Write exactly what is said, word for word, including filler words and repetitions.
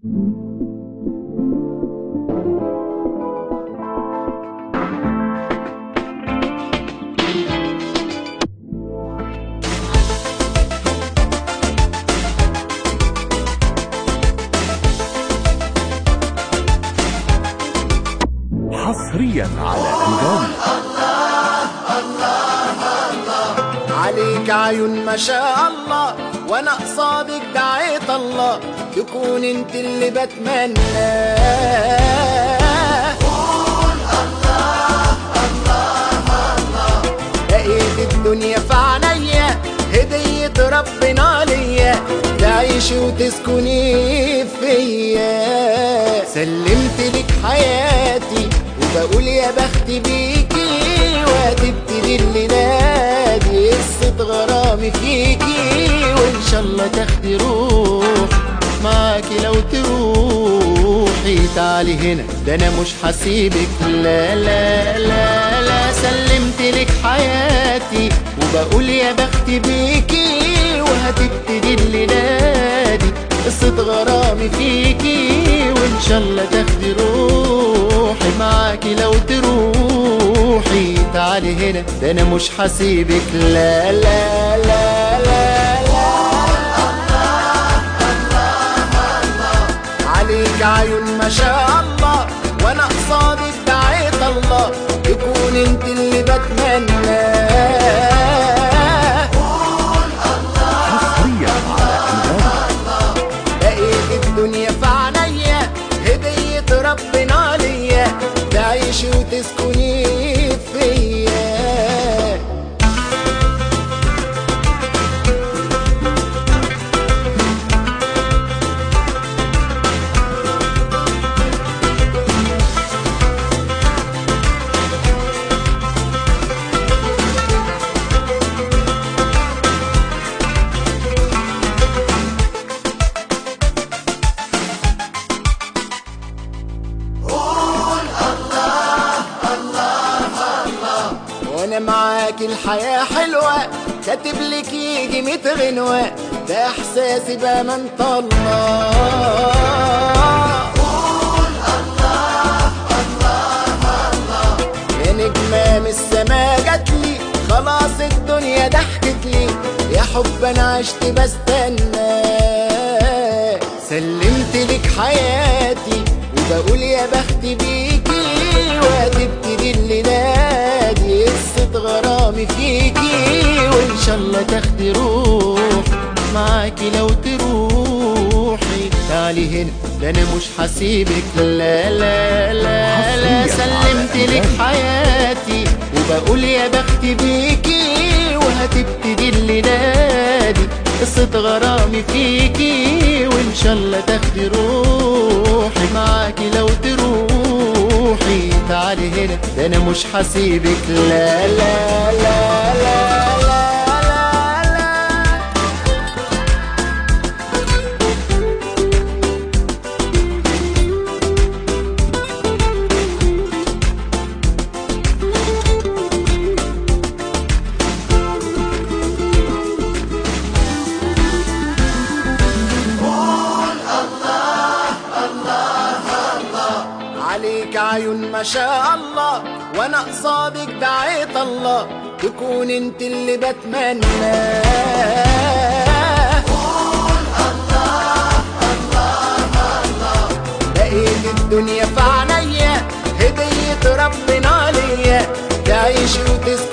حصريا على أنغامي. عليك عيون ما شاء الله، وانا قصادك دعيت الله تكون انت اللي بتمناه. قول الله الله الله، لقيت الدنيا في عينيا هدية ربنا ليا، تعيشي وتسكني فيا. سلمت لك حياتي وبقول يا بختي بيكي، وهتبتدي الليلة دي قصة غرامي فيكي، وإن شاء الله تاخدي روح معاكي لو تروحي. تعالي هنا ده أنا مش هسيبك، لا لا لا لا. سلمت لك حياتي وبقول يا بختي بيكي، وهتبتدي الليلة دي قصة غرامي فيكي، وإن شاء الله تاخدي روحي معاكي لو تروحي. تعالي هنا ده أنا مش هسيبك، لا لا لا لا لا. عليك عيون ما شاء الله، وانا قصادك دعيت الله تكون انت اللي بتمناه. قول حصريا على أنغامي. لقيت الدنيا في عينيا هدية ربنا ليا، تعيشي وتسكني فيا. وانا معاكي الحياة حلوة، كاتب لك يجي ميت غنوة، ده احساسي بأمانة الله. قول الله الله الله، يا نجمة من السما جاتلي، خلاص الدنيا ضحكت لي، يا حب انا عشت بستنى. سلمت لك حياتي وبقول يا بختي بيكي، وهتبتدي الليلة دي قصة غرامي فيكي، وإن شاء الله تاخدي روح معاكي لو تروحي. تعالي هنا ده أنا مش هسيبك، لا لا لا لا. سلمت لك حياتي وبقول يا بختي بيكي، وهتبتدي الليلة دي قصة غرامي فيكي، وإن شاء الله تاخدي روحي معاكي لو تروحي. تعالي هنا ده أنا مش هسيبك، لا لا لا لا لا. عليك عيون ما شاء الله، وانا قصادك دعيت الله تكون انت اللي بتمناه. قول الله الله الله، لقيت الدنيا في عينيا هدية ربنا ليا، تعيشي وتسكني